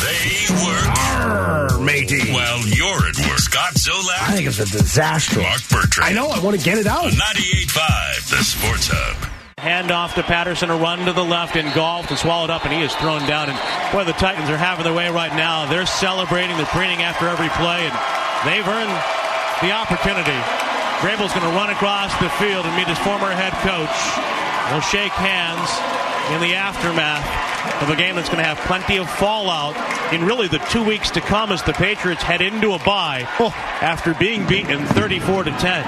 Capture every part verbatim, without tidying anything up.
They work. Arr, matey. Well, you're at work. Scott Zolak. I think it's a disaster. Mark Bertrand. I know. I want to get it out. ninety-eight point five, the Sports Hub. Hand off to Patterson, a run to the left, engulfed and swallowed up, and he is thrown down. And boy, the Titans are having their way right now. They're celebrating, they're preening after every play, and they've earned the opportunity. Vrabel's going to run across the field and meet his former head coach. They'll shake hands in the aftermath of a game that's going to have plenty of fallout in really the two weeks to come as the Patriots head into a bye after being beaten thirty-four to ten.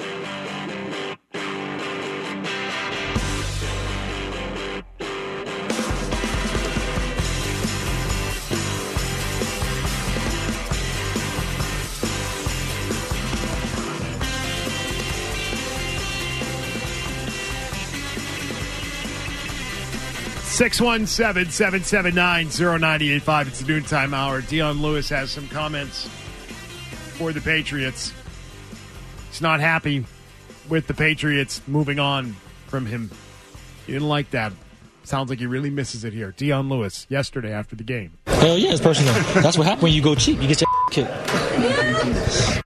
six one seven, seven seven nine, zero nine eight five. It's the noontime hour. Dion Lewis has some comments for the Patriots. He's not happy with the Patriots moving on from him. He didn't like that. Sounds like he really misses it here. Dion Lewis, yesterday after the game. Hell yeah, it's personal. That's what happens when you go cheap. You get your kicked.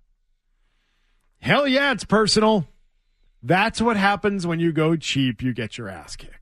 Hell yeah, it's personal. That's what happens when you go cheap. You get your ass kicked.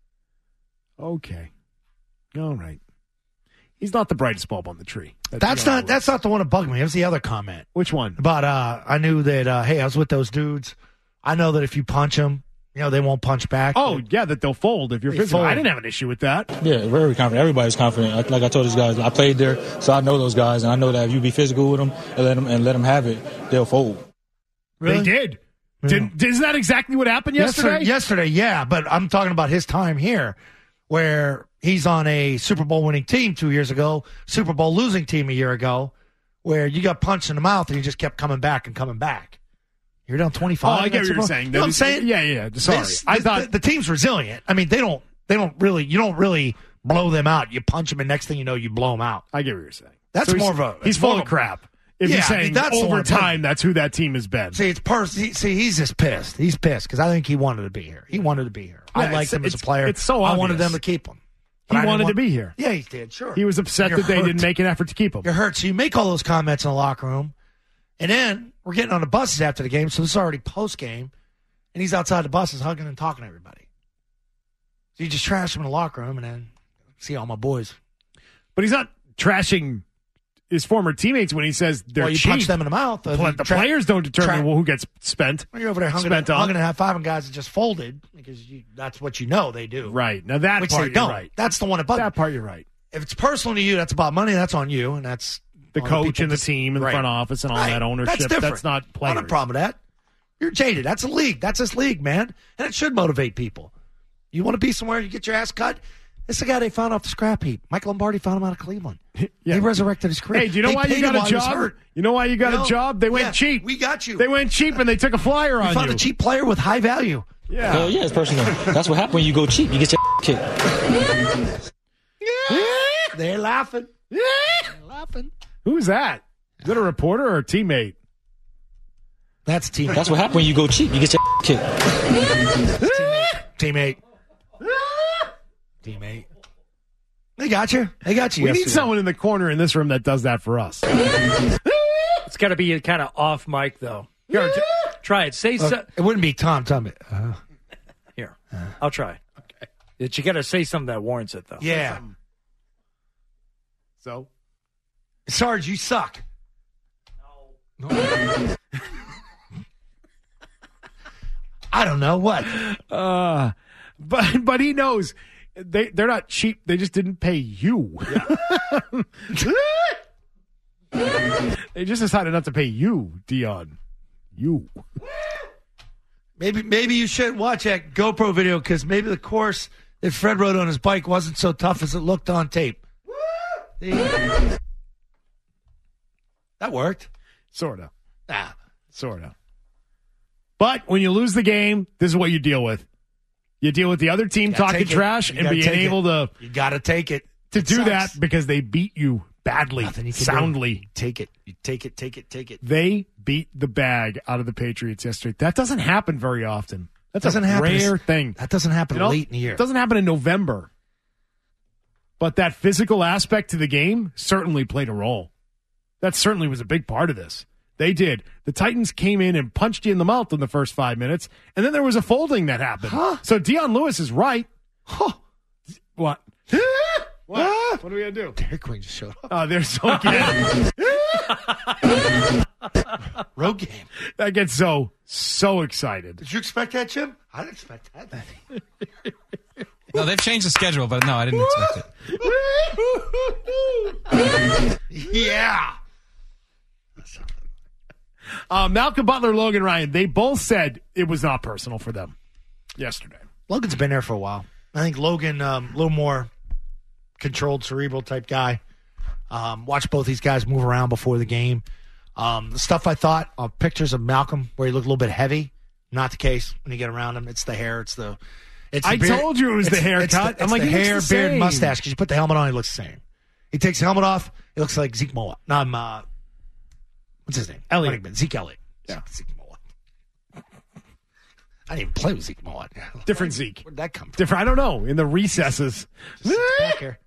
Okay. All right. He's not the brightest bulb on the tree. That's, that's not Lewis. That's not the one that bugged me. It was the other comment. Which one? About, uh, I knew that, uh, hey, I was with those dudes. I know that if you punch them, you know, they won't punch back. Oh, yeah, that they'll fold if you're physical. Fold. I didn't have an issue with that. Yeah, very confident. Everybody's confident. Like, like I told these guys, I played there, so I know those guys, and I know that if you be physical with them and let them, and let them have it, they'll fold. Really? They did. Yeah. Didn't, isn't that exactly what happened yesterday? Yesterday, yesterday, yeah, but I'm talking about his time here where he's on a Super Bowl winning team two years ago, Super Bowl losing team a year ago, where you got punched in the mouth and you just kept coming back and coming back. You're down twenty-five. Oh, I get what you're saying. You know what I'm saying? Yeah, yeah. Sorry, this, I this, thought the, the team's resilient. I mean, they don't, they don't really, you don't really blow them out. You punch them, and next thing you know, you blow them out. I get what you're saying. That's so more of a. He's full of crap. If yeah, you're saying I mean, that's over time, that's who that team has been. See, it's pers- he, See, he's just pissed. He's pissed because I think he wanted to be here. He wanted to be here. Yeah, I liked him as a player. It's so obvious. I wanted them to keep him. He wanted want, to be here. Yeah, he did. Sure. He was upset You're that they hurt. didn't make an effort to keep him. You're hurt. So you make all those comments in the locker room, and then we're getting on the buses after the game. So this is already post game, and he's outside the buses hugging and talking to everybody. So you just trash him in the locker room, and then see all my boys. But he's not trashing his former teammates when he says they're well, you cheap. punch them in the mouth. The, uh, the tra- players don't determine tra- who gets spent. Well, you're over there hugging, spent hugging and half five and guys that just folded because you, that's what you know they do. Right. Now that Which part they you're don't. right. That's the one above. That part you're right. If it's personal to you, that's about money. That's on you, and that's the coach the and the team and the right. front office and all right. that ownership. That's, that's not players. Not a problem with that. You're jaded. That's a league. That's this league, man, and it should motivate people. You want to be somewhere, you get your ass cut. This is the guy they found off the scrap heap. Mike Lombardi found him out of Cleveland. yeah. He resurrected his career. Hey, do you know they why you got a job? You know why you got you know, a job? They went yeah, cheap. We got you. They went cheap and they took a flyer we on found you. a cheap player with high value. Yeah. Hell yeah, it's personal. That's what happens when you go cheap. You get your kicked. Yeah. They're laughing. Yeah. They're laughing. Who's that? Is that a reporter or a teammate? That's teammate. That's what happens when you go cheap. You get your kicked. Teammate. Teammate. They got you. They got you. We yesterday. need someone in the corner in this room that does that for us. It's got to be kind of off mic, though. Here, t- try it. Say uh, so- It wouldn't be Tom. Tom. Uh, Here, uh, I'll try. Okay. You got to say something that warrants it, though. Yeah. So? Sarge, you suck. No. no. I don't know what. Uh, but but he knows they they're not cheap. They just didn't pay you. Yeah. They just decided not to pay you, Dion. You. Maybe maybe you should watch that GoPro video because maybe the course that Fred rode on his bike wasn't so tough as it looked on tape. That worked. Sort of. Ah. Sort of. But when you lose the game, this is what you deal with. You deal with the other team talking trash and being able to you got to take it to it do sucks. that because they beat you badly, you soundly. Do. Take it. You take it, take it, take it. They beat the bag out of the Patriots yesterday. That doesn't happen very often. That doesn't a happen. rare thing. That doesn't happen you know, late in the year. It doesn't happen in November. but that physical aspect to the game certainly played a role. That certainly was a big part of this. They did. The Titans came in and punched you in the mouth in the first five minutes, and then there was a folding that happened. Huh? So Dion Lewis is right. Huh. What? What? What are we going to do? Dairy Queen just showed up. Oh, there's so again. Road game. That gets so, so excited. Did you expect that, Jim? I didn't expect that. No, they've changed the schedule, but no, I didn't expect it. Yeah. Uh, Malcolm Butler, Logan Ryan, they both said it was not personal for them yesterday. Logan's been there for a while. I think Logan, um, a little more controlled, cerebral type guy. Um, watched both these guys move around before the game. Um, the stuff I thought, uh, pictures of Malcolm where he looked a little bit heavy. Not the case when you get around him. It's the hair. It's the. It's the I beard. told you it was it's, the haircut. It's the, it's I'm like, the he looks hair, the beard, same. mustache. Because you put the helmet on, he looks the same. He takes the helmet off, it looks like Zeke Moa. No, I'm, uh, what's his name? Elliott. Running- Zeke Elliott. Yeah. Zeke Moa. I didn't even play with Zeke Moa. Different Zeke. Where'd that come from? Different. I don't know. In the recesses. Back here.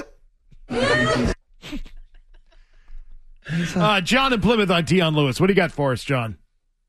uh, John in Plymouth on Dion Lewis. What do you got for us, John?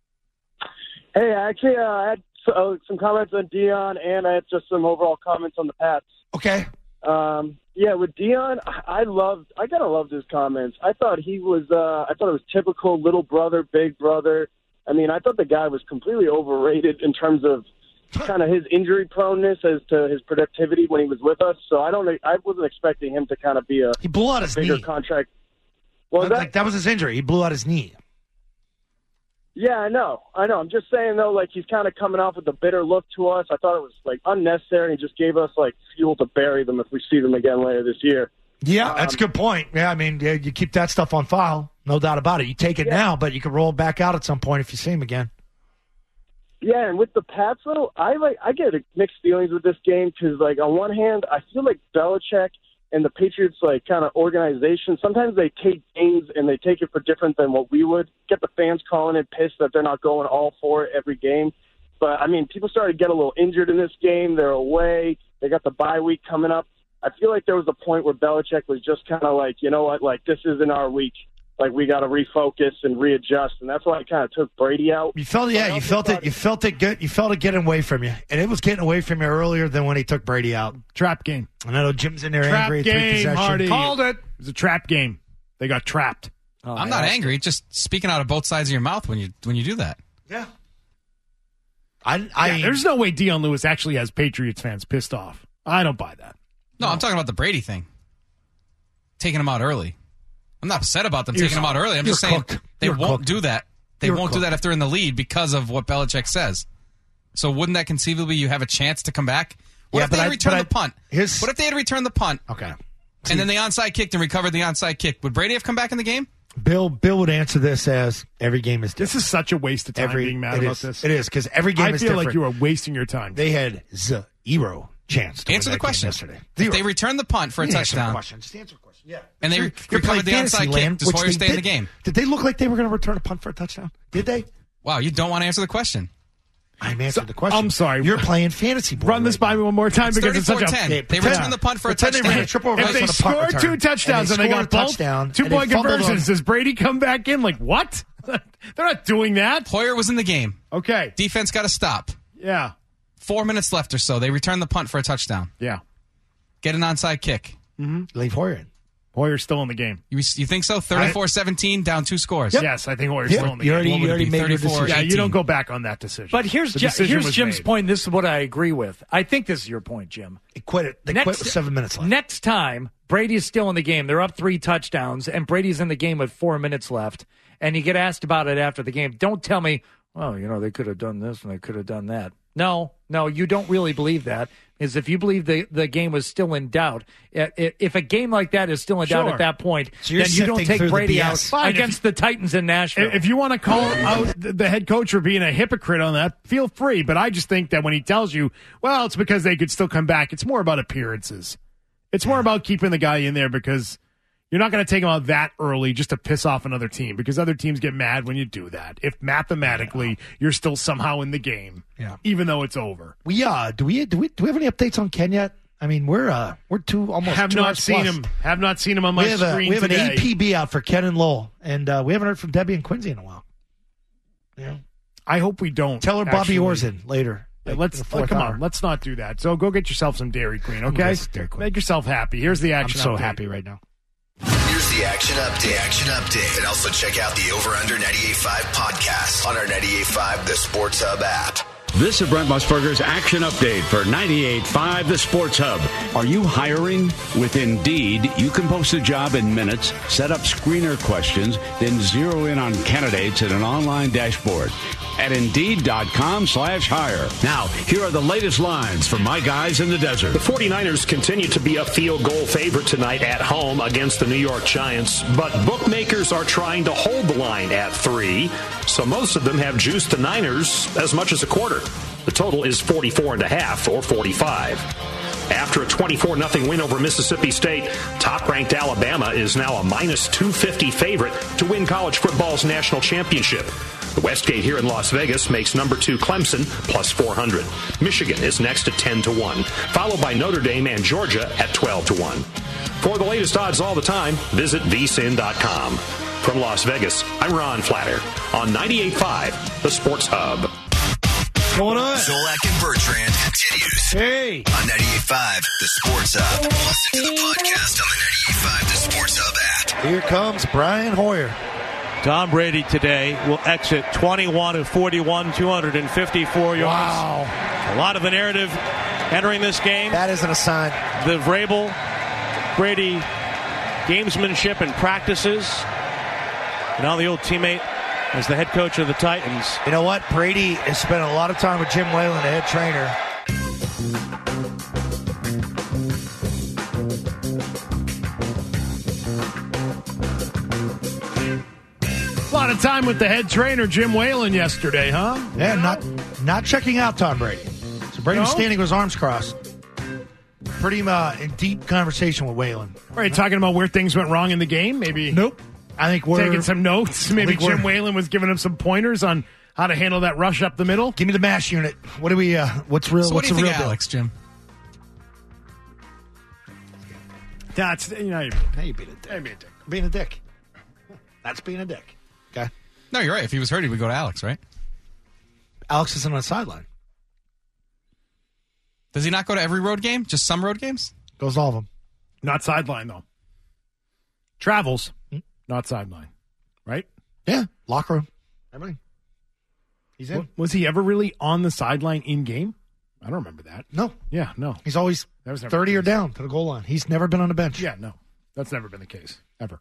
Hey, actually, uh, I had uh, some comments on Dion, and I had just some overall comments on the Pats. Okay. Um, yeah, with Dion, I loved. I kind of loved his comments. I thought he was. Uh, I thought it was typical little brother, big brother. I mean, I thought the guy was completely overrated in terms of kind of his injury proneness as to his productivity when he was with us. So I don't. I wasn't expecting him to kind of be a. He blew out his bigger knee. contract. Well, Like, that, like, that was his injury. He blew out his knee. Yeah, I know. I know. I'm just saying, though, like, he's kind of coming off with a bitter look to us. I thought it was, like, unnecessary. He just gave us, like, fuel to bury them if we see them again later this year. Yeah, Um, that's a good point. Yeah, I mean, yeah, you keep that stuff on file. No doubt about it. You take it Yeah. now, but you can roll it back out at some point if you see him again. Yeah, and with the Pats, though, I, like, I get mixed feelings with this game because, like, on one hand, I feel like Belichick and the Patriots, like, kind of organization, sometimes they take games and they take it for different than what we would. Get the fans calling it pissed that they're not going all for it every game. But, I mean, people started to get a little injured in this game. They're away. They got the bye week coming up. I feel like there was a point where Belichick was just kind of like, you know what, like, this isn't our week. Like, we got to refocus and readjust, and that's why I kind of took Brady out. You felt, yeah, you felt it. You felt it. Get, you felt it getting away from you, and it was getting away from you earlier than when he took Brady out. Trap game. And I know Jim's in there Trap angry. Three game, possession. Hardy. Called it. It was a trap game. They got trapped. Oh, I'm not yeah. angry. Just speaking out of both sides of your mouth when you when you do that. Yeah. I, I Yeah, there's no way Dion Lewis actually has Patriots fans pissed off. I don't buy that. No, I'm talking about the Brady thing. Taking him out early. I'm not upset about them You're- taking him out early. I'm you're just saying cooked. they You're won't cooked. do that. They You're won't do cooked. that if they're in the lead because of what Belichick says. So wouldn't that conceivably you have a chance to come back? What Yeah, if but they I- had returned but I- the punt? his- What if they had returned the punt okay. and then the onside kicked and recovered the onside kick? Would Brady have come back in the game? Bill Bill would answer this as every game is This different. is such a waste of time Every, being mad it about is. this. It is because every game I is feel different. like you are wasting your time. They had zero chance to Answer win the that question. game yesterday. If Zero. they returned the punt for a You didn't answer the touchdown question. Just answer the question. Yeah. and they You're- re- you're recovered the playing onside fantasy kick, land, does which Hoyer they stay in the did. game? Did they look like they were going to return a punt for a touchdown? Did they? Wow, you don't want to answer the question. I'm answering So- the question. I'm sorry. You're playing fantasy ball. Run this right by me now. one more time It's because it's such a. thirty-four ten. Yeah, They pretend- returned the punt for a pretend they ran touchdown. a triple If reverse they on a punt score return, two touchdowns and, and they score got a both touchdown, two and they point fumbled conversions, on- does Brady come back in? Like what? They're not doing that. Hoyer was in the game. Okay. Defense got to stop. Yeah. Four minutes left or so. They returned the punt for a touchdown. Yeah. Get an onside kick. Leave Hoyer in. Hoyer's still in the game. You, you think so? thirty-four seventeen, down two scores. Yep. Yes, I think Hoyer's Yeah, still in the you game. already, What would you it already be, made your thirty-four? decision. Yeah, you eighteen. don't go back on that decision. But here's The Je- decision here's was Jim's made. point. This is what I agree with. I think this is your point, Jim. They quit it. They quit with seven minutes left. Next time, Brady's still in the game. They're up three touchdowns, and Brady's in the game with four minutes left. And you get asked about it after the game. Don't tell me, well, you know, they could have done this and they could have done that. No, no, you don't really believe that. Is if you believe the, the game was still in doubt, i- i- if a game like that is still in doubt Sure. at that point, So you're then you don't sifting take through the Brady B out S. Fine, against the Titans in Nashville. If you want to call out the head coach for being a hypocrite on that, feel free. But I just think that when he tells you, well, it's because they could still come back, it's more about appearances. It's more about keeping the guy in there because you're not going to take him out that early just to piss off another team because other teams get mad when you do that. If mathematically you're still somehow in the game, Yeah. even though it's over. We uh, do we do we do we have any updates on Ken yet? I mean, we're uh, we're two almost. Have two not hours seen plus. him. Have not seen him on my we have screen a, We have today. an A P B out for Ken and Lowell, and uh, we haven't heard from Debbie and Quincy in a while. Yeah. I hope we don't. Tell her Bobby actually. Orr's later. Yeah, like, let's in the fourth come hour. on. Let's not do that. So go get yourself some Dairy Queen, okay? Yes, Dairy Queen. Make yourself happy. Here's the I'm action. so update. happy right now. Here's the action update. Action update. And also check out the Over Under ninety-eight point five podcast on our ninety-eight point five The Sports Hub app. This is Brent Musburger's Action Update for ninety-eight point five The Sports Hub. Are you hiring? With Indeed, you can post a job in minutes, set up screener questions, then zero in on candidates in an online dashboard at Indeed.com slash hire. Now, here are the latest lines from my guys in the desert. The 49ers continue to be a field goal favorite tonight at home against the New York Giants, but bookmakers are trying to hold the line at three, so most of them have juiced the Niners as much as a quarter. The total is forty-four and a half or forty-five. After a twenty-four nothing win over Mississippi State, top-ranked Alabama is now a minus two fifty favorite to win college football's national championship. The Westgate here in Las Vegas makes number two Clemson plus four hundred. Michigan is next at ten to one, followed by Notre Dame and Georgia at twelve to one. For the latest odds all the time, visit v sin dot com. From Las Vegas, I'm Ron Flatter on ninety-eight point five The Sports Hub. Going on? Zolak and Bertrand continues. Hey. On ninety-eight point five The Sports Hub. Listen to the podcast on the ninety-eight point five The Sports Hub app. Here comes Brian Hoyer. Tom Brady today will exit twenty-one of forty-one, two hundred fifty-four yards. Wow. A lot of the narrative entering this game. That isn't a sign. The Vrabel, Brady gamesmanship and practices. And now the old teammate as the head coach of the Titans. You know what? Brady has spent a lot of time with Jim Whalen, the head trainer. A lot of time with the head trainer, Jim Whalen, yesterday, huh? Yeah, not not checking out Tom Brady. So Brady was No? standing with his arms crossed. Pretty uh, in deep conversation with Whalen. Are you talking about where things went wrong in the game? Maybe Nope. I think we're taking some notes. Maybe think we're- Jim Whalen was giving him some pointers on how to handle that rush up the middle. Give me the mash unit. What do we? Uh, what's real? So what what's do you the think, real deal? Alex, Jim? That's you know, Hey, you being a dick. Hey, be a dick. Being a dick. That's being a dick. Okay. No, you're right. If he was hurt, he would go to Alex, right? Alex isn't on the sideline. Does he not go to every road game? Just some road games? Goes to all of them. Not sideline though. Travels, not sideline. Right? Yeah. Locker room. Everything. He's in. W- Was he ever really on the sideline in game? I don't remember that. No. Yeah, no. He's always That was never thirty the or case. down to the goal line. He's never been on the bench. Yeah, no. That's never been the case, ever.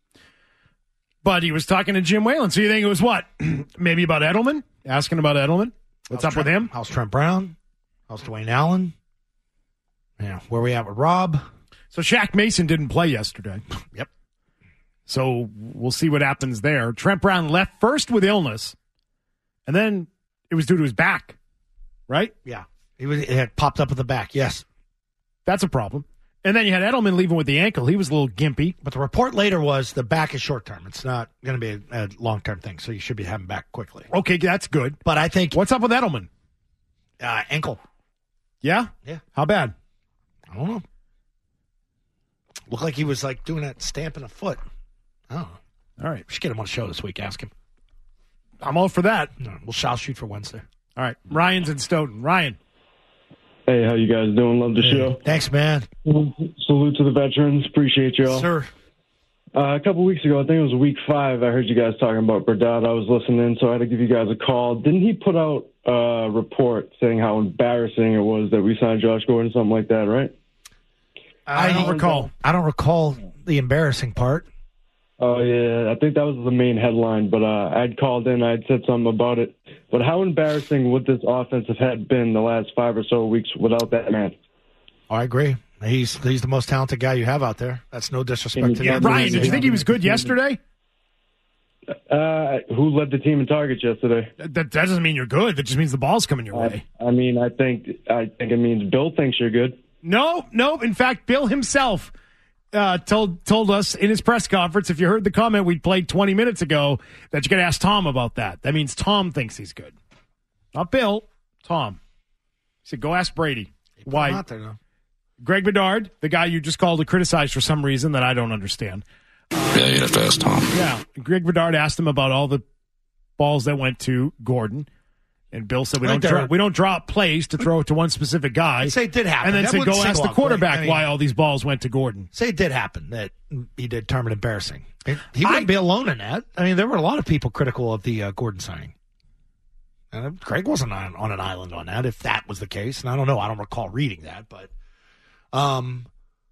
But he was talking to Jim Whalen. So you think it was what? Maybe about Edelman? Asking about Edelman? What's How's up with Trent- him? How's Trent Brown? How's Dwayne Allen? Yeah, where we at with Rob? So Shaq Mason didn't play yesterday. Yep. So we'll see what happens there. Trent Brown left first with illness, and then it was due to his back, right? Yeah. He was. It had popped up at the back. Yes. That's a problem. And then you had Edelman leaving with the ankle. He was a little gimpy. But the report later was the back is short term. It's not going to be a, a long term thing. So you should be having back quickly. Okay, that's good. But I think What's up with Edelman? uh, ankle. Yeah? Yeah. How bad? I don't know. Looked like he was like doing that stamping a foot. I don't know. All right. We should get him on the show this week. Ask him. I'm all for that. No, we'll shall shoot for Wednesday. All right. Ryan's in Stoughton. Ryan. Hey, how you guys doing? Love the show. Thanks, man. Salute to the veterans. Appreciate y'all. Sir. Uh, a couple weeks ago, I think it was week five, I heard you guys talking about Burdett. I was listening, so I had to give you guys a call. Didn't he put out a report saying how embarrassing it was that we signed Josh Gordon, something like that, right? I, don't recall. I don't recall the embarrassing part. Oh, yeah. I think that was the main headline, but uh, I'd called in. I'd said something about it. But how embarrassing would this offensive have been the last five or so weeks without that man? I agree. He's he's the most talented guy you have out there. That's no disrespect to Yeah, the Ryan, did you think he was good yesterday? Uh, who led the team in targets yesterday? That, that doesn't mean you're good. That just means the ball's coming your way. I, I mean, I think I think it means Bill thinks you're good. No, no. In fact, Bill himself uh, told told us in his press conference, if you heard the comment we played twenty minutes ago, that you got to ask Tom about that. That means Tom thinks he's good. Not Bill, Tom. He said, go ask Brady. Put him Why? out there, though. Greg Bedard, the guy you just called to criticize for some reason that I don't understand. Yeah, you'd have to ask Tom. Yeah, Greg Bedard asked him about all the balls that went to Gordon. And Bill said we Right don't there. dro- we don't drop plays to throw it to one specific guy. I'd say it did happen. And then That said wouldn't go ask single the out quarterback play. I mean- why all these balls went to Gordon. Say it did happen that he did term it embarrassing. He wouldn't be alone in that. I mean, there were a lot of people critical of the uh, Gordon signing. And Craig wasn't on, on an island on that, if that was the case. And I don't know. I don't recall reading that. But, um,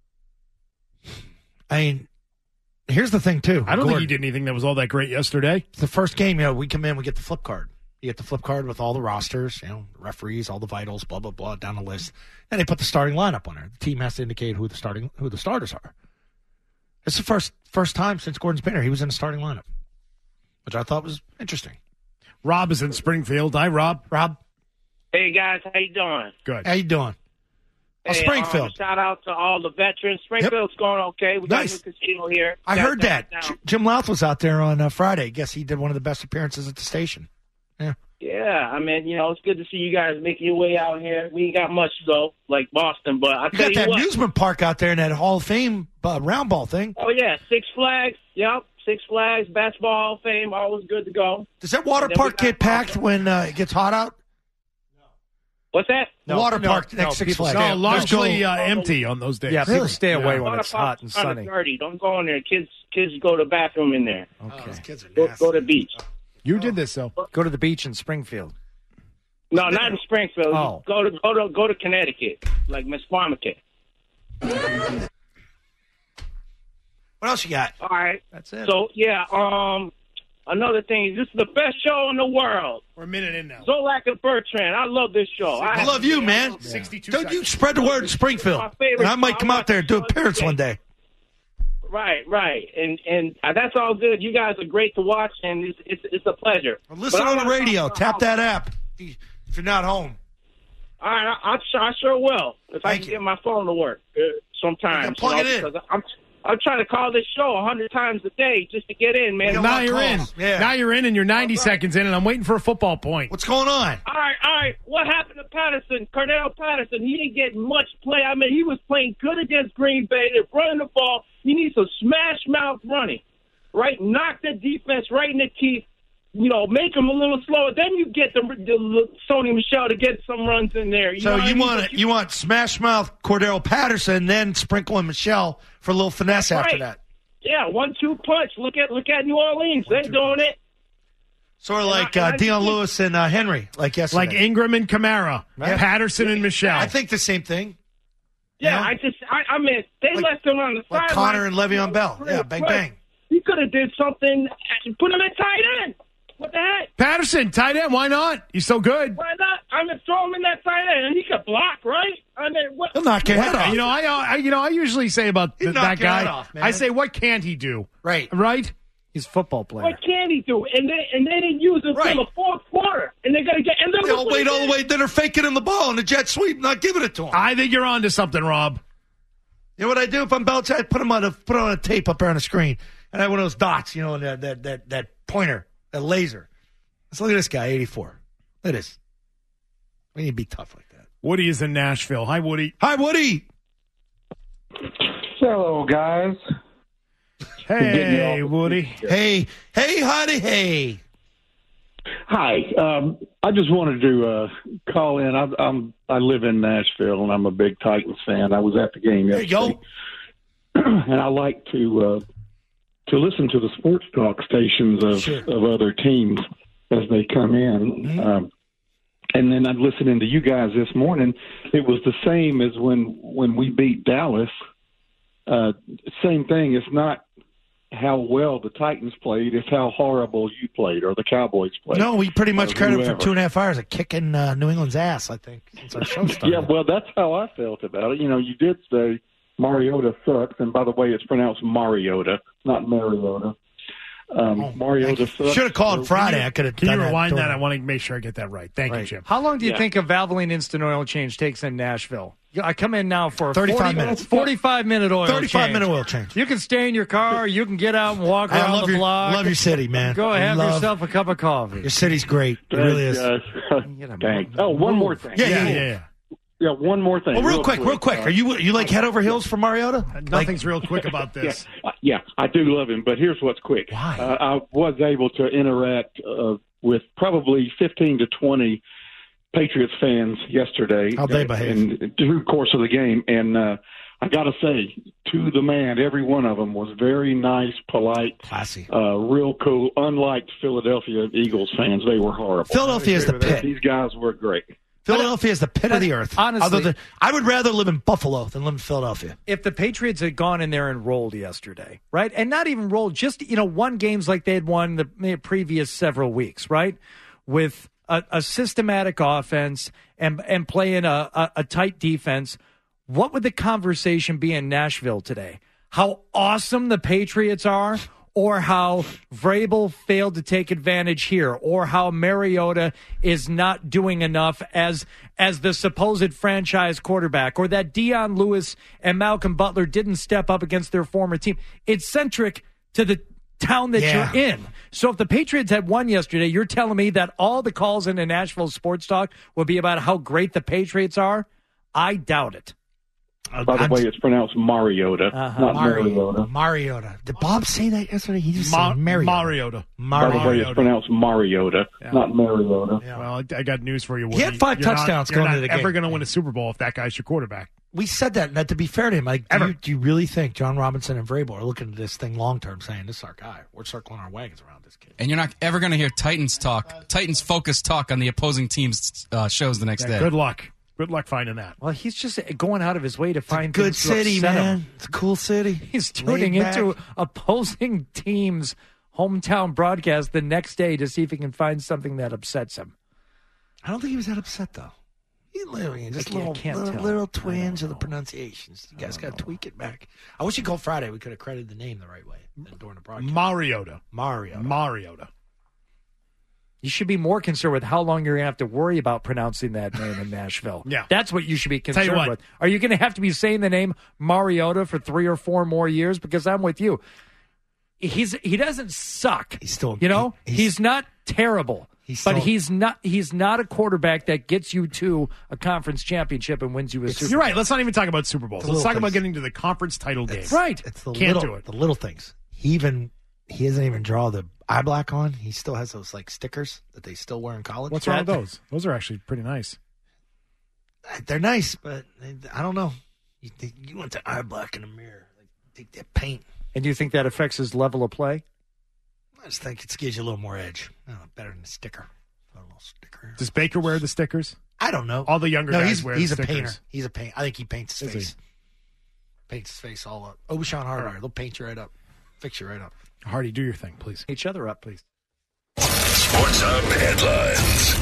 I mean, here's the thing, too. I don't Gordon, think he did anything that was all that great yesterday. It's the first game, you know, we come in, we get the flip card. You get the flip card with all the rosters, you know, referees, all the vitals, blah, blah, blah, down the list. And they put the starting lineup on there. The team has to indicate who the starting who the starters are. It's the first first time since Gordon's been here he was in the starting lineup, which I thought was interesting. Rob is in Springfield. Hi, Rob. Rob. Hey, guys. How you doing? Good. How you doing? Oh, Hey, Springfield. Um, shout out to all the veterans. Springfield's going okay. We Nice. got a new casino here. I heard that. Downtown. J- Jim Louth was out there on uh, Friday. Guess he did one of the best appearances at the station. Yeah. Yeah, I mean, you know, it's good to see you guys making your way out here. We ain't got much to go, like Boston, but I You tell got you that what. amusement park out there in that Hall of Fame uh, round ball thing. Oh yeah, Six Flags. Yep, Six Flags, Basketball Hall of Fame, always good to go. Does that water And then we park got- get packed when uh, it gets hot out? What's that? The water no, park no, next Six people Flags. stay- No, largely uh, empty on those days. Yeah, people Really? stay away Yeah. when it's hot and Kinda sunny. dirty. Don't go in there. Kids, kids go to the bathroom in there. Oh, those kids are Go, nasty. go to the beach. You did this, though. Go to the beach in Springfield. No, not in Springfield. Oh. Go to go to go to Connecticut, like Miss Farmakit. What else you got? All right. That's it. So yeah, um, another thing. This is the best show in the world. We're a minute in now. Zolak and Bertrand. I love this show. I love you, man. sixty-two Don't you seconds. spread the word in Springfield. My favorite And I might show. come I out there and do watch the appearance show one day. Right, right, and and uh, that's all good. You guys are great to watch, and it's it's, it's a pleasure. Listen But I on the wanna radio. talk Tap about- that app if you're not home. All right, I, I, sure, I sure will if I Thank can you. get my phone to work uh, sometimes. You can plug you know, it in. because I'm I'm trying to call this show a hundred times a day just to get in, man. We don't Now want you're in. calls. Yeah. Now you're in, and you're ninety All right. seconds in, and I'm waiting for a football point. What's going on? All right, all right. What happened to Patterson? Cordell Patterson. He didn't get much play. I mean, he was playing good against Green Bay. They're running the ball. He needs some smash mouth running, right? Knock the defense right in the teeth. You know, make him a little slower. Then you get the, the Sony Michel to get some runs in there. You So know what I you mean? want But you want Smash Mouth Cordell Patterson, then Sprinkle and Michelle for a little finesse after right. that. Yeah, one two punch. Look at look at New Orleans. They're doing it. Sort of And like I- uh, and I Dion think- Lewis and uh, Henry, like yesterday. Like Ingram and Kamara, Right. Patterson and Michelle. I think the same thing. Yeah, Yeah. I just I, I mean they Like- left him on the Like sideline. Connor and Le'Veon Bell. Yeah, bang, bang. He could have did something. And put him at tight end. What the heck? Patterson, tight end. Why not? He's so good. Why not? I mean, throw him in that tight end, and he could block, right? I mean, what? He'll knock your head off. You know, I, I you know I usually say about He'd th- knock that your guy. head off, man. I say, what can't he do? Right. Right. He's a football player. What can he do? And they and they didn't use him Right. until the fourth quarter, and they're gonna get. And then They'll look what wait he all the did. way. Then they're faking him the ball in the jet sweep, not giving it to him. I think you're on to something, Rob. You know what I do if I'm Belichick? I put him on a put on a tape up there on the screen, and I have one of those dots, you know, that that that that pointer, that laser. Let's look at this guy, eighty-four. Look at this. We need to be tough like that. Woody is in Nashville. Hi, Woody. Hi, Woody. Hello, guys. Hey, Woody. Hey, hey, honey, hey. Hi. Um, I just wanted to uh, call in. I, I'm I live in Nashville, and I'm a big Titans fan. I was at the game There you yesterday, go. and I like to uh, to listen to the sports talk stations of, Sure. of other teams as they come in. Mm-hmm. Um, and then I'm listening to you guys this morning. It was the same as when when we beat Dallas. Uh, same thing. It's not how well the Titans played, it's how horrible you played or the Cowboys played. No, we pretty much Or credit him for whoever. two and a half hours of kicking uh, New England's ass, I think, since our show started. Yeah, well, that's how I felt about it. You know, you did say Mariota sucks, and by the way, it's pronounced Mariota, not Mariota. Um, Mariota sucks. Should have called Friday. I could have Can you done rewind that. that? I want to make sure I get that right. Thank you, Right. Jim. How long do you Yeah. think a Valvoline instant oil change takes in Nashville? I come in now for a thirty-five forty, minutes. forty-five minute oil thirty-five change. minute oil change. You can stay in your car. You can get out and walk I around love the your, block. love your city, man. Go I have love- yourself a cup of coffee. Your city's great. It Thanks, really is. guys. Get a Thanks. move. Oh, one more thing. Yeah, Yeah, yeah, yeah. yeah. yeah. Yeah, one more thing. Well, real, real quick, quick, real quick. Uh, Are you you like head over heels for Mariota? Nothing's real quick about this. Yeah, yeah, I do love him, but here's what's quick. Why? Uh, I was able to interact uh, with probably fifteen to twenty Patriots fans yesterday. How'd they behave? In, through the course of the game, and uh, I got to say, to the man, every one of them was very nice, polite, classy, uh, real cool. Unlike Philadelphia Eagles fans, they were horrible. Philadelphia is the pit. These guys were great. Philadelphia is the pit of the earth. honestly- Other than, I would rather live in Buffalo than live in Philadelphia. If the Patriots had gone in there and rolled yesterday, right? And not even rolled, just, you know, won games like they had won the previous several weeks, right? With a, a systematic offense and and playing a, a, a tight defense, what would the conversation be in Nashville today? How awesome the Patriots are? Or how Vrabel failed to take advantage here, or how Mariota is not doing enough as as the supposed franchise quarterback, or that Dion Lewis and Malcolm Butler didn't step up against their former team. It's centric to the town that Yeah. you're in. So if the Patriots had won yesterday, you're telling me that all the calls into Nashville sports talk will be about how great the Patriots are? I doubt it. By the I'm- way, it's pronounced Mariota, Uh-huh. not Mariota. Mariota. Mariota. Did Bob say that yesterday? He just Ma- said Mariota. Mariota. By the way, it's pronounced Mariota, Yeah. not Mariota. Well, I got news for you. He had Woody. five You're not- touchdowns you're going not into the ever game. going to win a Super Bowl if that guy's your quarterback. We said that, and that to be fair to him, like, do Ever. you, do you really think John Robinson and Vrabel are looking at this thing long term, saying this is our guy? We're circling our wagons around this kid. And you're not ever going to hear Titans talk, Titans focused talk on the opposing team's uh, shows the next Yeah, day. good luck. Good luck finding that. Well, he's just going out of his way to find Good things to city, upset him. man. It's a cool city. He's tuning Laid back. into opposing teams' hometown broadcast the next day to see if he can find something that upsets him. I don't think he was that upset, though. He literally just I can't- little, can't little, tell. little twinge of the pronunciations. You guys got to tweak it back. I wish you called Friday. We could have credited the name the right way during the broadcast. Mariota. Mario. Mariota. You should be more concerned with how long you're going to have to worry about pronouncing that name in Nashville. Yeah. That's what you should be Tell you concerned what. with. Are you going to have to be saying the name Mariota for three or four more years? Because I'm with you. He's he doesn't suck. He's still, you know, he- he's, he's- not terrible. He's but still- he's not he's not a quarterback that gets you to a conference championship and wins you a Super You're Bowl. right. Let's not even talk about Super Bowls. The Let's little talk about things. getting to the conference title game. Right. It's the Can't little, do it. The little things. He even he doesn't even draw the eye black on. He still has those like stickers that they still wear in college. What's wrong with those? Those are actually pretty nice. They're nice, but I don't know. You think you want the eye black in the mirror? Like take that paint. And do you think that affects his level of play? I just think it gives you a little more edge. I don't know, better than a sticker. A little sticker. Does Baker wear the stickers? I don't know. All the younger no, guys he's, wear he's the a stickers. painter. He's a paint. I think he paints his Is he? face. Paints his face all up. Obashan Hardware. They'll paint you right up. Fix you right up. Hardy, do your thing, please. Each other up, please. Sports Hub headlines.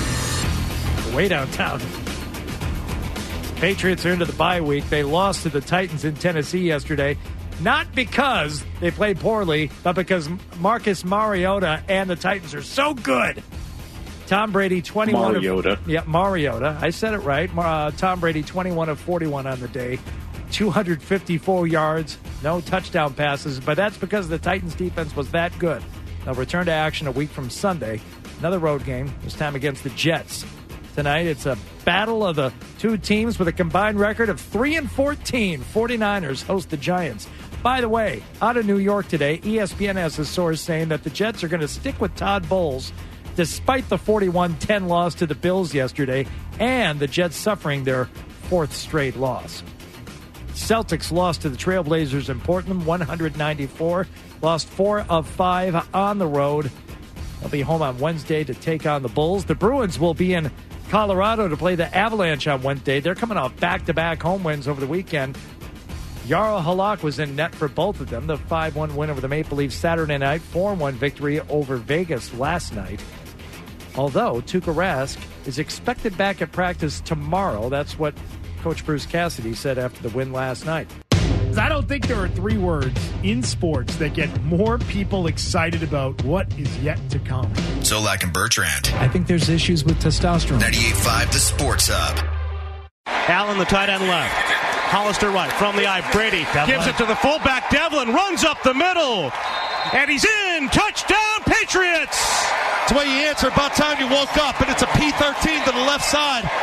Way downtown. Patriots are into the bye week. They lost to the Titans in Tennessee yesterday. Not because they played poorly, but because Marcus Mariota and the Titans are so good. Tom Brady, twenty-one Mariota. Of, yeah, Mariota. I said it right. Uh, Tom Brady, twenty-one of forty-one on the day. two hundred fifty-four yards, no touchdown passes, but that's because the Titans defense was that good. They'll return to action a week from Sunday. Another road game, this time against the Jets. Tonight, it's a battle of the two teams with a combined record of three and fourteen. forty-niners host the Giants. By the way, out of New York today, E S P N has a source saying that the Jets are going to stick with Todd Bowles despite the forty-one ten loss to the Bills yesterday and the Jets suffering their fourth straight loss. Celtics lost to the Trailblazers in Portland, one ninety-four. Lost four of five on the road. They'll be home on Wednesday to take on the Bulls. The Bruins will be in Colorado to play the Avalanche on Wednesday. They're coming off back-to-back home wins over the weekend. Jarl Halak was in net for both of them. The five one win over the Maple Leafs Saturday night, four one victory over Vegas last night. Although Tuukka Rask is expected back at practice tomorrow. That's what Coach Bruce Cassidy said after the win last night. I don't think there are three words in sports that get more people excited about what is yet to come. Zolak and Bertrand. I think there's issues with testosterone. ninety-eight point five The Sports Hub. Allen, the tight end left. Hollister right from the eye. Brady Devlin. gives it to the fullback. Devlin runs up the middle. And he's in. Touchdown, Patriots. That's the way you answer. About time you woke up, and it's a P thirteen to the left side.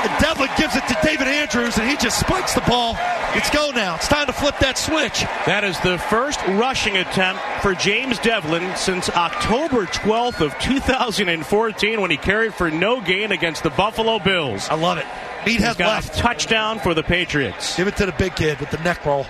And Devlin gives it to David Andrews, and he just spikes the ball. Let's go now. It's time to flip that switch. That is the first rushing attempt for James Devlin since October twelfth of two thousand fourteen when he carried for no gain against the Buffalo Bills. I love it. Meathead He's got left. a touchdown for the Patriots. Give it to the big kid with the neck roll.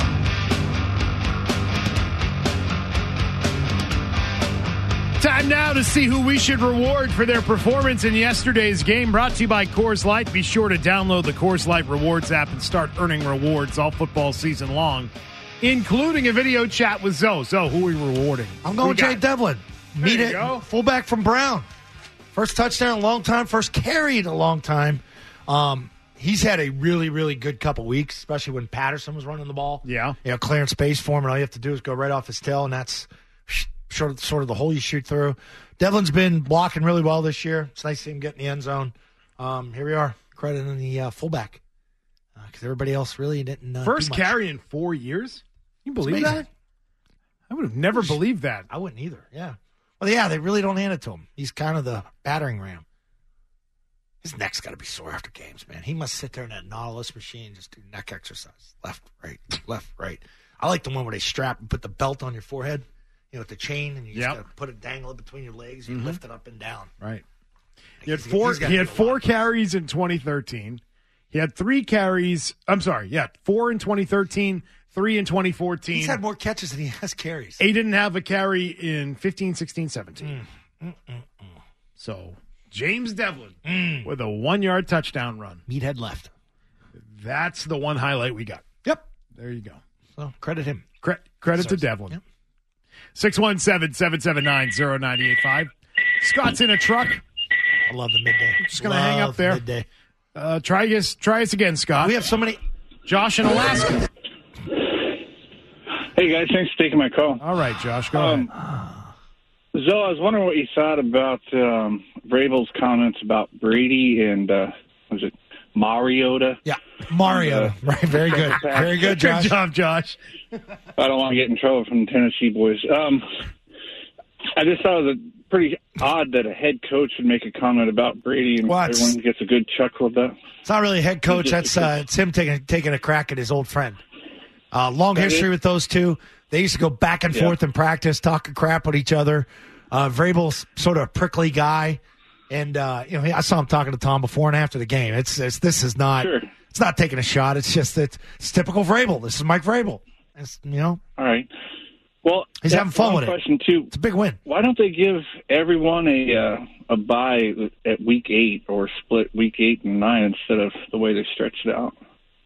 Time now to see who we should reward for their performance in yesterday's game. Brought to you by Coors Light. Be sure to download the Coors Light Rewards app and start earning rewards all football season long, including a video chat with Zoe. Zoe, who are we rewarding? I'm going Jay Devlin. Meet it. Go. Fullback from Brown. First touchdown in a long time. First carry in a long time. Um, he's had a really, really good couple weeks, especially when Patterson was running the ball. Yeah. You know, clearing space for him, and all you have to do is go right off his tail, and that's sort of, sort of the hole you shoot through. Devlin's been blocking really well this year. It's nice to see him get in the end zone. Um, here we are, crediting the uh, fullback because uh, everybody else really didn't. Uh, First do much. carry in four years? Can you believe amazing. that? I would have never believed that. I wouldn't either. Yeah. Well, yeah, they really don't hand it to him. He's kind of the battering ram. His neck's got to be sore after games, man. He must sit there in that Nautilus machine and just do neck exercise. Left, right, left, right. I like the one where they strap and put the belt on your forehead, you know, with the chain, and you just Yep. got to put it dangle it between your legs. You Mhm. lift it up and down. Right. He had He's- four. he's gotta He do had a four lot. carries in twenty thirteen. He had three carries. I'm sorry. Yeah, four in twenty thirteen, three in twenty fourteen. He's had more catches than he has carries. He didn't have a carry in fifteen, sixteen, seventeen. Mm, mm, mm, So James Devlin mm. with a one-yard touchdown run. Meathead left. That's the one highlight we got. Yep. There you go. So credit him. Cre- credit to Source. Devlin. Yep. six one seven, seven seven nine, zero nine eight five. Scott's in a truck. I love the midday. Just going to hang up Love there. Midday. Uh, try us. Try us again, Scott. We have so many. Josh in Alaska. Hey, guys. Thanks for taking my call. All right, Josh. Go um, ahead. Zoe, I was wondering what you thought about um, Vrabel's comments about Brady and, uh, was it Mariota? Yeah, Mario. Uh, right. Very good. Very good, Josh. Good job, Josh. I don't want to get in trouble from the Tennessee boys. Um, I just thought it was a pretty odd that a head coach would make a comment about Brady and Well, it's- everyone gets a good chuckle at that. It's not really a head coach. That's uh, it's him taking taking a crack at his old friend. Uh, long That history is- with those two. They used to go back and Yeah. forth in practice, talking crap with each other. Uh, Vrabel's sort of a prickly guy, and uh, you know I saw him talking to Tom before and after the game. It's, it's this is not Sure. it's not taking a shot. It's just that it's typical Vrabel. This is Mike Vrabel. It's, you know All right. Well, He's that- having fun one with it. question too. It's a big win. Why don't they give everyone a uh, a bye at week eight or split week eight and nine instead of the way they stretched it out?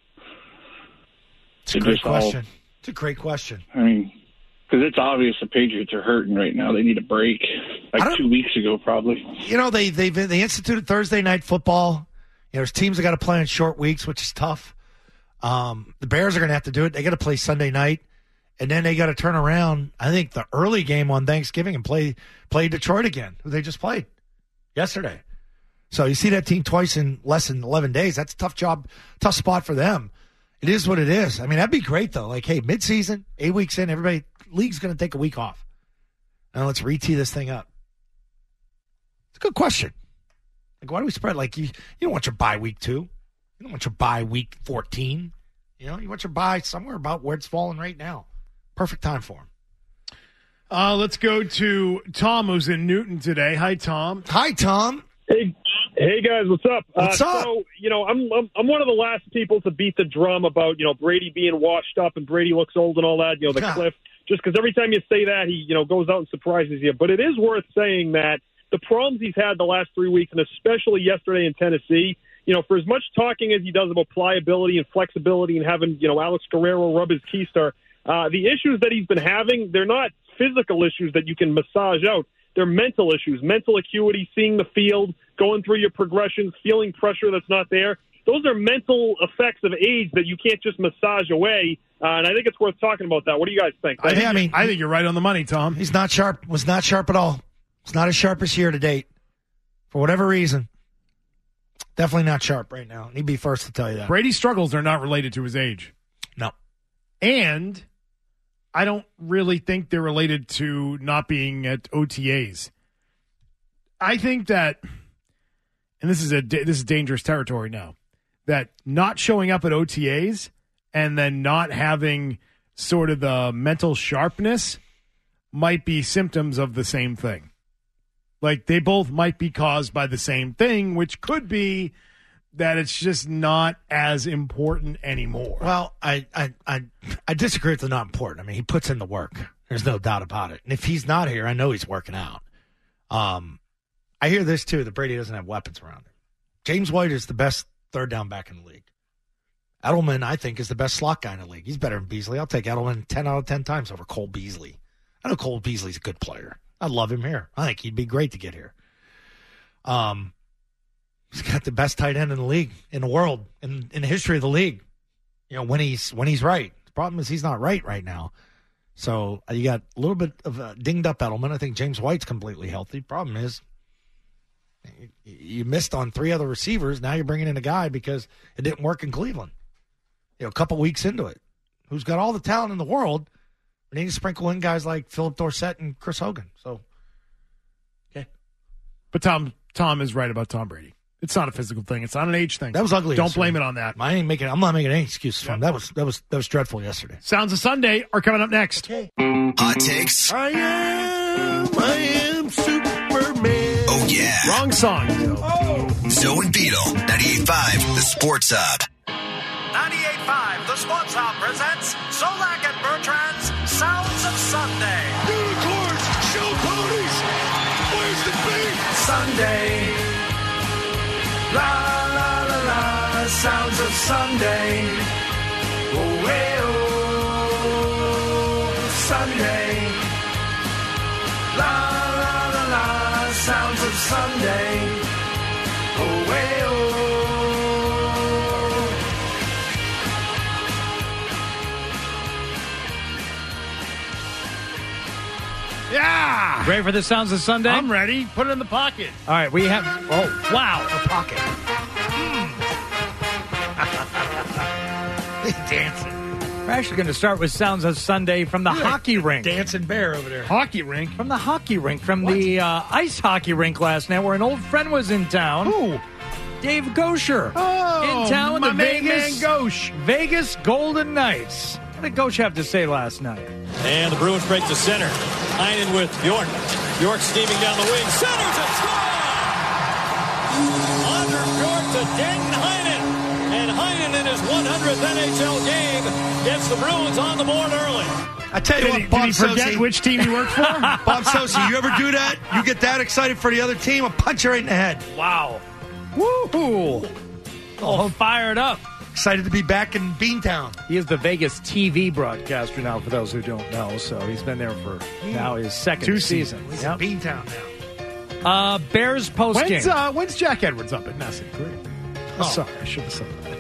It's a They great just all- question. It's a great question. I mean, because it's obvious the Patriots are hurting right now. They need a break, like two weeks ago, probably. You know, they they they instituted Thursday night football. You know, there's teams that got to play in short weeks, which is tough. Um, the Bears are going to have to do it. They got to play Sunday night, and then they got to turn around. I think the early game on Thanksgiving and play play Detroit again, who they just played yesterday. So you see that team twice in less than eleven days. That's a tough job, tough spot for them. It is what it is. I mean, that'd be great though. Like, hey, midseason, eight weeks in, everybody league's going to take a week off, and let's re-tee this thing up. It's a good question. Like, why do we spread? Like, you, you don't want your bye week two. You don't want your bye week fourteen. You know, you want your bye somewhere about where it's falling right now. Perfect time for him. Uh, let's go to Tom, who's in Newton today. Hi, Tom. Hi, Tom. Hey, hey guys, what's up? What's uh, up? So, you know, I'm, I'm I'm one of the last people to beat the drum about, you know, Brady being washed up and Brady looks old and all that, you know, the cliff. Just because every time you say that, he, you know, goes out and surprises you. But it is worth saying that the problems he's had the last three weeks, and especially yesterday in Tennessee, you know, for as much talking as he does about pliability and flexibility and having, you know, Alex Guerrero rub his keister, uh, the issues that he's been having, they're not physical issues that you can massage out. They're mental issues, mental acuity, seeing the field, going through your progressions, feeling pressure that's not there. Those are mental effects of age that you can't just massage away, uh, and I think it's worth talking about that. What do you guys think? I, think I mean, I think you're right on the money, Tom. He's not sharp. Was not sharp at all. It's not as sharp as here to date, for whatever reason. Definitely not sharp right now. He'd be first to tell you that. Brady's struggles are not related to his age. No. And I don't really think they're related to not being at O T As. I think that, and this is a this is dangerous territory now, that not showing up at O T As and then not having sort of the mental sharpness might be symptoms of the same thing. Like, they both might be caused by the same thing, which could be that it's just not as important anymore. Well, I I I, I disagree with the not important. I mean, he puts in the work. There's no doubt about it. And if he's not here, I know he's working out. Um, I hear this, too, that Brady doesn't have weapons around him. James White is the best third down back in the league. Edelman, I think, is the best slot guy in the league. He's better than Beasley. I'll take Edelman ten out of ten times over Cole Beasley. I know Cole Beasley's a good player. I love him here. I think he'd be great to get here. Um, he's got the best tight end in the league, in the world, in, in the history of the league. You know, when he's when he's right. The problem is he's not right right now. So uh, you got a little bit of a dinged up Edelman. I think James White's completely healthy. Problem is, you, you missed on three other receivers. Now you're bringing in a guy because it didn't work in Cleveland. You know, a couple weeks into it, who's got all the talent in the world. We need to sprinkle in guys like Philip Dorsett and Chris Hogan. So, okay. But Tom Tom is right about Tom Brady. It's not a physical thing. It's not an age thing. That was ugly. Don't yesterday. blame it on that. I ain't making. I'm not making any excuses for him. That was that was that was dreadful yesterday. Sounds of Sunday are coming up next. Okay. Hot takes. I am. I am Superman. Oh yeah. Wrong song. Oh. Zoe and Beetle. ninety-eight point five. The Sports Hub. ninety-eight point five. The Sports Hub presents Solak and Bertrand's Sounds of Sunday. Unicorns, show ponies. Where's the beat? Sunday. La la la la, Sounds of Sunday. Oh, way, oh, Sunday. La la la la, Sounds of Sunday. Oh, way, oh. Yeah! Ready for the Sounds of Sunday? I'm ready. Put it in the pocket. All right, we have. Oh, wow. A pocket. He's dancing. We're actually going to start with Sounds of Sunday from the You're hockey like rink. Dancing bear over there. Hockey rink? From the hockey rink, from What? the uh, ice hockey rink last night, where an old friend was in town. Who? Dave Gosher. Oh, in town with my the main Vegas, man Gosh. Vegas Golden Knights. What did Gosh have to say last night? And the Bruins break to center. Heinen with York. York steaming down the wing. Centers and scores! Under York to Danton Heinen. And Heinen in his one hundredth N H L game gets the Bruins on the board early. I tell you Did what, he, Bob did he forget Sosi, which team he worked for? Bob Sosi, you ever do that? You get that excited for the other team, I'll punch you right in the head. Wow. Woo-hoo. All fired up. Excited to be back in Beantown. He is the Vegas T V broadcaster now, for those who don't know. So he's been there for now his second Two season. seasons. He's Yep. in Beantown now. Uh, Bears postgame. When's, uh, when's Jack Edwards up at Nessie? Oh. Sorry, I should have said that.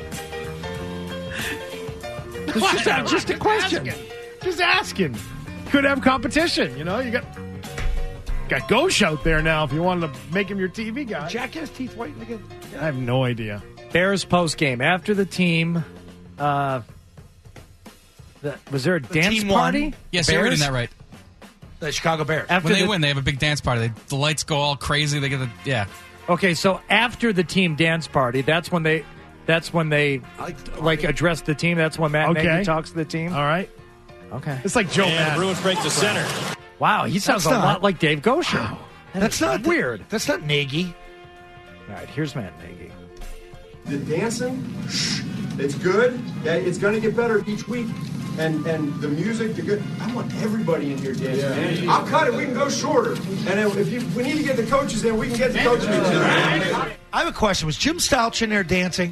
It's just, uh, just a question. Asking. Just asking. Could have competition, you know? You got got Gosh out there now if you wanted to make him your T V guy. Jack has teeth whitened again. I have no idea. Bears postgame. After the team, uh, the, was there a The dance team won. party? Yes, you're reading Bears? that right. The Chicago Bears. After When they the, win, they have a big dance party. They, the lights go all crazy. They get the yeah. Okay, so after the team dance party, that's when they, that's when they like address the team. That's when Matt Okay. Nagy talks to the team. All right. Okay. It's like Joe And the Madden. Bruins break to center. Wow, he sounds That's a not- lot like Dave Gosher. Wow. That's not weird. That's not Nagy. All right, here's Matt Nagy. The dancing, it's good. Yeah, it's going to get better each week. And and the music, the good. I want everybody in here dancing. Man. I'll cut it. We can go shorter. And if you, we need to get the coaches in, we can get the coaches in. I have a question. Was Jim Stouch in there dancing?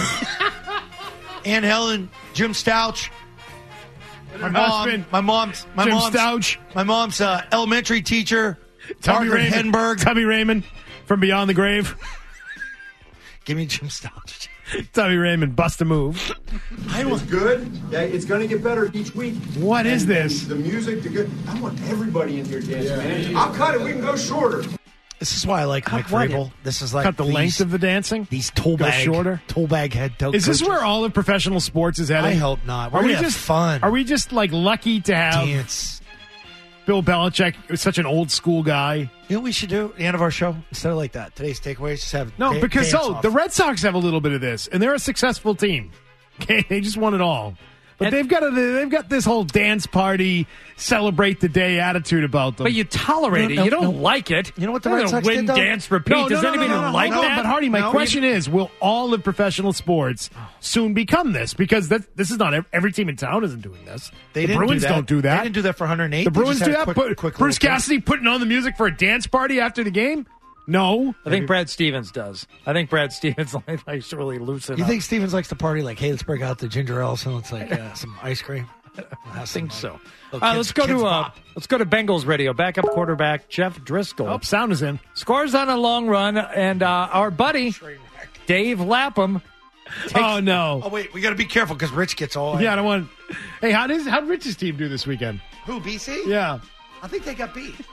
Ann Helen, Jim Stouch. My mom, husband, my mom's, my Jim mom's, Stouch. my mom's uh, elementary teacher, Tubby Margaret Raymond. Henberg. Tubby Raymond from Beyond the Grave. Give me Jim Stouch. Tubby Raymond, bust a move. I was good. Yeah, it's going to get better each week. What is And- this? and the music, the good. I want everybody in here dancing. Man. I'll cut it. We can go shorter. This is why I like Mike what? Vrabel. This is like Cut the these, length of the dancing. these tool Go bag, shorter? tool bag head. To- Is this coaches. where all of professional sports is heading? I hope not. We're Are we gonna have just fun? Are we just like lucky to have Dance. Bill Belichick was such an old school guy. You know what we should do at the end of our show? Instead of like that, today's takeaways, just have No, da- because dance so off. the Red Sox have a little bit of this, and they're a successful team. Okay, they just won it all. But they've got a, they've got this whole dance party, celebrate the day attitude about them. But you tolerate No, it. no, you don't no. like it. You know what the They're Red gonna Sox win, did, though? dance, repeat. No, no, Does no, anybody no, no, no, like no, that? But Hardy, my No. question is, will all of professional sports soon become this? Because that, this is not ev- every team in town isn't doing this. They the didn't Bruins do that. not do that. They didn't do that for one hundred eight. The They Bruins just do had that. a quick- Put- quick Bruce little thing. Cassidy putting on the music for a dance party after the game? No. I think Brad Stevens does. I think Brad Stevens likes to really loosen You up. think Stevens likes to party like, hey, let's break out the ginger ale and let's like uh, some ice cream? I think so. All Little right, kids- let's go kids to uh, pop. let's go to Bengals radio. Backup quarterback Jeff Driscoll. Oh, sound is in. Scores on a long run, and uh, our buddy Dave Lapham. Takes, Oh, no. Oh, wait, we got to be careful because Rich gets all. Yeah, I don't want. Hey, how does how did Rich's team do this weekend? Who, B C? Yeah. I think they got beat.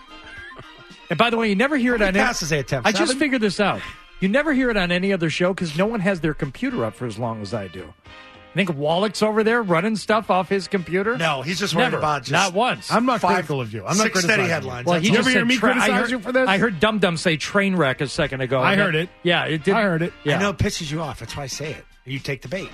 And by the way, you never hear it How on many any- passes they attempt? I just Seven? figured this out. You never hear it on any other show because no one has their computer up for as long as I do. I think Wallach's over there running stuff off his computer. No, he's just worried Never. about just not once. I'm not Five- critical of you. I'm not six criticizing steady you. headlines. Well, That's he all. You just ever hear said me tra- I criticize heard, you for this? I heard Dum Dum say train wreck a second ago. I And heard that- it. Yeah, it did. I heard it. Yeah. I know it pisses you off. That's why I say it. You take the bait.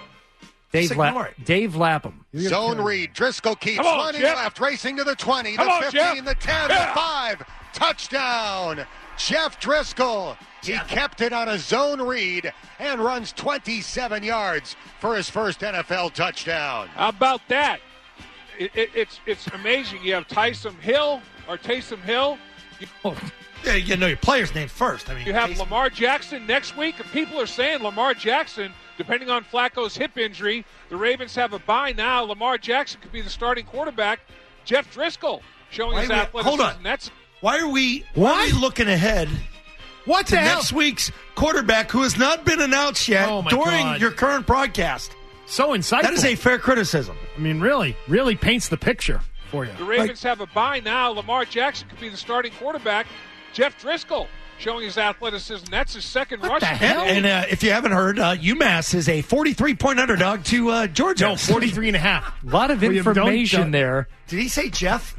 Dave, Just La- ignore it. Dave Lapham. Zone read. Driscoll keeps Come on, running Jeff. left, racing to the twenty, Come the on, fifteen, Jeff. the ten, Yeah. the five. Touchdown. Jeff Driscoll. He kept it on a zone read and runs twenty-seven yards for his first N F L touchdown. How about that? It, it, it's it's amazing. You have Taysom Hill or Taysom Hill. You, Yeah, you know your player's name first. I mean, you have Taysom- Lamar Jackson next week. And people are saying Lamar Jackson, depending on Flacco's hip injury, the Ravens have a bye now. Lamar Jackson could be the starting quarterback. Jeff Driscoll showing his Wait, wait, athleticism. hold on. That's Why are we? Why are we looking ahead? What to the hell? next week's quarterback who has not been announced yet Oh, my during God. your current broadcast? So insightful. That is a fair criticism. I mean, really, really paints the picture for you. the Ravens have a bye now. Lamar Jackson could be the starting quarterback. Jeff Driscoll showing his athleticism. That's his second rush. And, and uh, if you haven't heard, uh, UMass is a forty-three point underdog to uh, Georgia. No, forty-three and a half. A lot of Well, you don't- information don't- there. Did he say Jeff?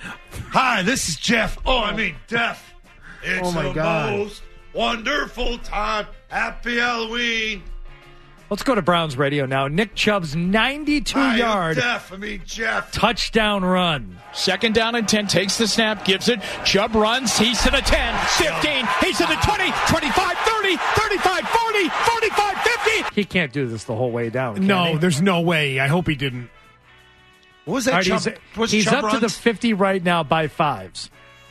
Hi, this is Jeff. Oh, I mean, Jeff. It's Oh, my the God. most wonderful time. Happy Halloween. Let's go to Browns radio now. Nick Chubb's ninety-two Hi, I'm yard Jeff. I mean, Jeff. touchdown run. Second down and ten, takes the snap, gives it. Chubb runs, he's to the ten, fifteen, he's to the twenty, twenty-five, thirty, thirty-five, forty, forty-five, fifty. He can't do this the whole way down. can No, he? there's no way. I hope he didn't. What was All that? right, Chubb, he's was he's Chubb up to the runs? fifty right now by fives.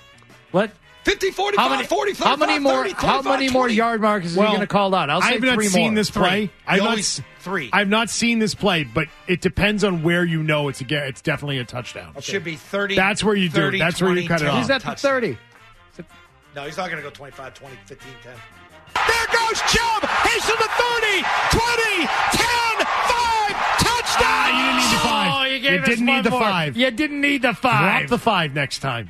Let fifty, forty-five, how many, forty, how many more thirty, how many more twenty. yard markers is Well, he going to call out? I'll say I've not three seen more. this play. Three. I've You not always- s- three. I've not seen this play, but it depends on where you know it's a ga- it's definitely a touchdown. It should be thirty. That's where you do it. thirty, That's where you twenty, cut it ten. off. He's at the Touchdown. thirty. No, he's not going to go twenty-five, twenty, fifteen, ten. There goes Chubb, he's to the thirty, twenty, ten, five, touchdown. Ah, you didn't need the five. Oh, you gave You us didn't one need the more. five. You didn't need the Drop five. the five next time.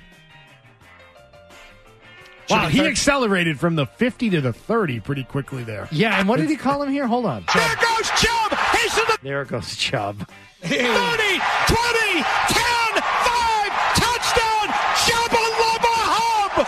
Wow, be he thirty. accelerated from the fifty to the thirty pretty quickly there. Yeah, and what did he call him here? Hold on. There goes Chubb, he's to the There goes Chubb. thirty, twenty, ten, five, touchdown. Shabalaba Hub,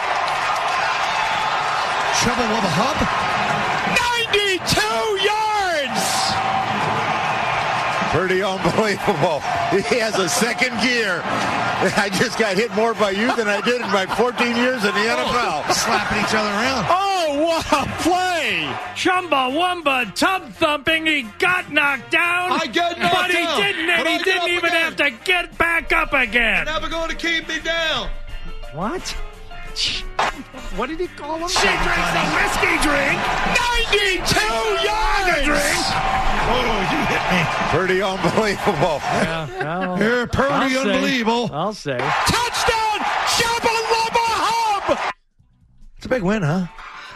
Trouble with a hub. ninety-two yards. Pretty unbelievable. He has a second gear. I just got hit more by you than I did in my fourteen years in the N F L. Slapping each other around. Oh, what a play. Chumbawamba tub thumping. He got knocked down. I get knocked but he down, didn't, and but he I get didn't up even again. have to get back up again. Never going to keep me down. What? What did he call him? She drinks a whiskey drink. ninety-two yards. Oh, you hit me. Pretty unbelievable. Yeah, well, You're pretty I'll say- unbelievable. I'll say. Touchdown. Shabalaba Hub. It's a big win, huh?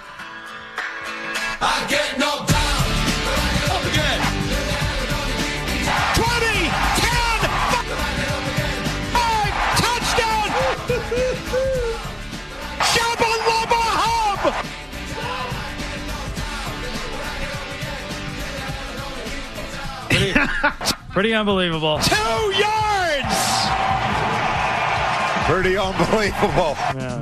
I get knocked down. Up again. twenty, ten, five, touchdown. Shabalaba Hub. Pretty unbelievable. Two yards. Pretty unbelievable. Yeah.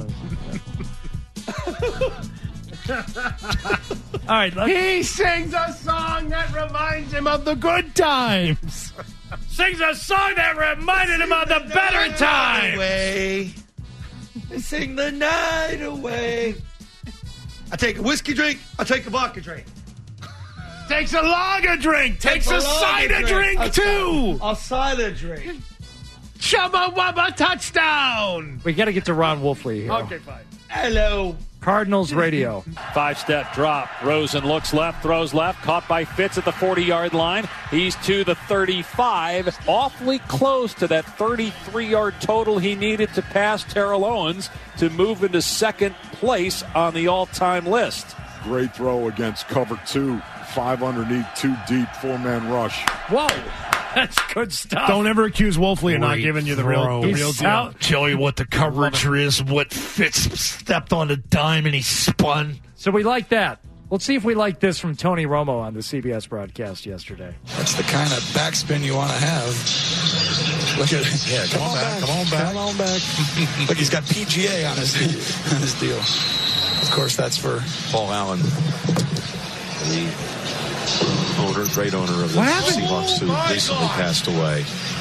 All right. Let's... He sings a song that reminds him of the good times. Sings a song that reminded him of the better times. Away. Sing the night away. I take a whiskey drink. I take a vodka drink. Takes a lager drink. Takes a, a cider drink, drink too. A cider drink. Chubba Wubba touchdown. We got to get to Ron Wolfley here. Okay, fine. Hello. Cardinals radio. Five-step drop. Rosen looks left, throws left, caught by Fitz at the forty-yard line. He's to the thirty-five. Awfully close to that thirty-three-yard total he needed to pass Terrell Owens to move into second place on the all-time list. Great throw against cover two. Five underneath, two deep, four-man rush. Whoa. That's good stuff. Don't ever accuse Wolfley of not Great giving you the real, the throw. real He's deal. out. Tell you what the coverage is, what Fitz stepped on the dime and he spun. So we like that. Let's see if we like this from Tony Romo on the C B S broadcast yesterday. That's the kind of backspin you want to have. Look at it. Yeah, come, come on back. Come on back. Come on back. Look, he's got P G A on his, on his deal. Of course, that's for Paul Allen. The owner, great owner of the Seahawks who recently passed away.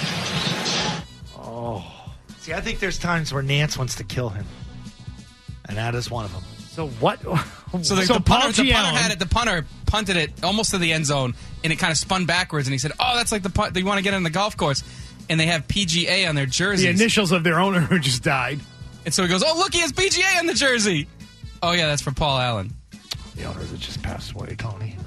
Oh. See, I think there's times where Nance wants to kill him. And that is one of them. So what? So the, So the, punter, the Paul punter Allen- had it. The punter punted it almost to the end zone, and it kind of spun backwards. And he said, "Oh, that's like the punt that you want to get on the golf course." And they have P G A on their jerseys. The initials of their owner who just died. And so he goes, "Oh, look, he has P G A on the jersey." Oh yeah, that's for Paul Allen. The owner that just passed away, Tony.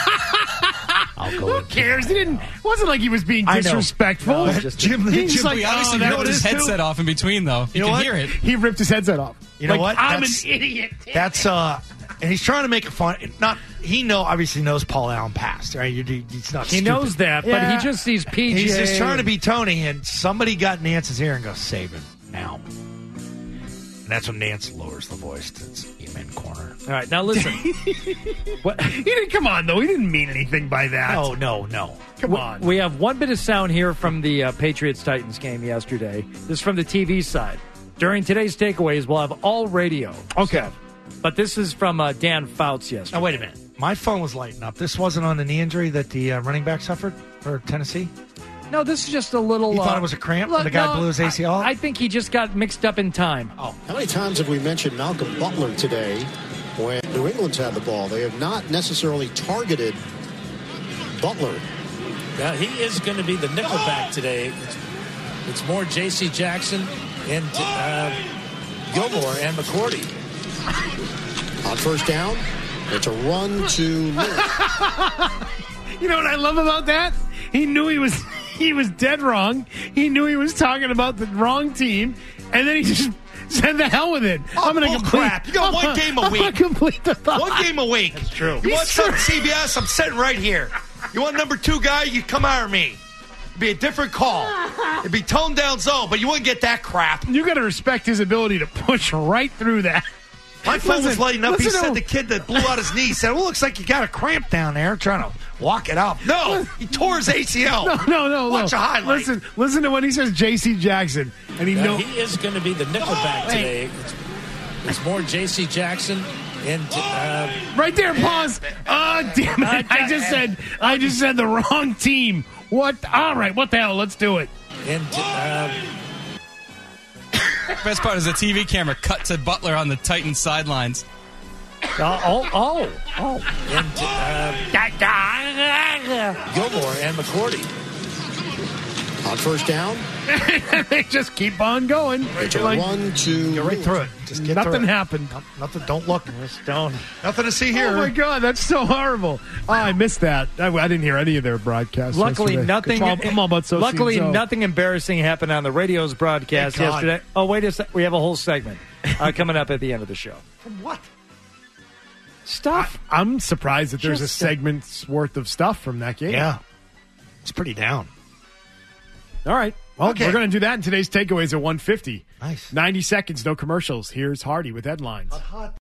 I'll go. Who cares? He didn't. It wasn't like he was being I know. disrespectful. No, just- Jim, Jim- he's like, He oh, obviously that ripped was his too- headset off in between, though. You, You know can what? hear it. He ripped his headset off. You know Like, what? I'm That's- an idiot. That's uh, and he's trying to make it fun. Not he know obviously knows Paul Allen passed, right? You're, he's not. He stupid. knows that, but Yeah. he just sees P G A. He's just trying to be Tony, and somebody got Nance's ear and goes, "Save him now." And that's when Nance lowers the voice to Amen corner. All right, now listen. What? He didn't come on though. He didn't mean anything by that. No, no, no. Come we, on. We have one bit of sound here from the uh, Patriots-Titans game yesterday. This is from the T V side. During today's takeaways, we'll have all radio. Okay. stuff. But this is from uh, Dan Fouts yesterday. Now wait a minute. My phone was lighting up. This wasn't on the knee injury that the uh, running back suffered for Tennessee. No, this is just a little. You uh, thought it was a cramp when look, the guy no, blew his A C L? I, I think he just got mixed up in time. Oh, How many times have we mentioned Malcolm Butler today when New England's had the ball? They have not necessarily targeted Butler. Now, he is going to be the nickelback today. It's, it's more J C Jackson and uh, Gilmore and McCourty. On first down, it's a run to Lewis. You know what I love about that? He knew he was he was dead wrong. He knew he was talking about the wrong team, and then he just said, "The hell with it! Oh, I'm going to bull complete." crap. You got one game a I'm week. gonna complete the thought. One game a week. That's true. You He's want something true. C B S? I'm sitting right here. You want number two guy? You come after me. It'd be a different call. It'd be toned down zone, but you wouldn't get that crap. You got to respect his ability to push right through that. My phone was Listen, lighting up. He listen said to- the kid that blew out his knee said, "Well, looks like you got a cramp down there, trying to walk it out." No, he tore his A C L. No, no, no. Watch no. a highlight. Listen, listen to when he says J C Jackson, and he Now, know he is going to be the nickelback Oh, today. It's, it's more J C Jackson and uh, right there. Pause. Oh, damn it! I just said I just said the wrong team. What? All right. What the hell? Let's do it. and uh, Best part is the T V camera cut to Butler on the Titans sidelines. Oh, oh, oh, oh. and uh, Gilmore and McCourty. On first down, They just keep on going. it's a Like, run to Get right Lewis. through it. Just get nothing through it. happened. No- Nothing. Don't look. Just don't. Nothing to see here. Oh my God, that's so horrible. Oh, I missed that. I, I didn't hear any of their broadcasts. Luckily, yesterday. nothing. I'm all, I'm all about Soci luckily, and Zo. nothing embarrassing happened on the radio's broadcast Thank God. yesterday. Oh, wait a sec. We have a whole segment uh, coming up at the end of the show. From what? Stuff. I'm surprised that there's Just- a segment's worth of stuff from that game. Yeah, it's pretty down. All right. Well, Okay. we're going to do that in today's takeaways at one fifty. Nice. ninety seconds, no commercials. Here's Hardy with headlines. Hot.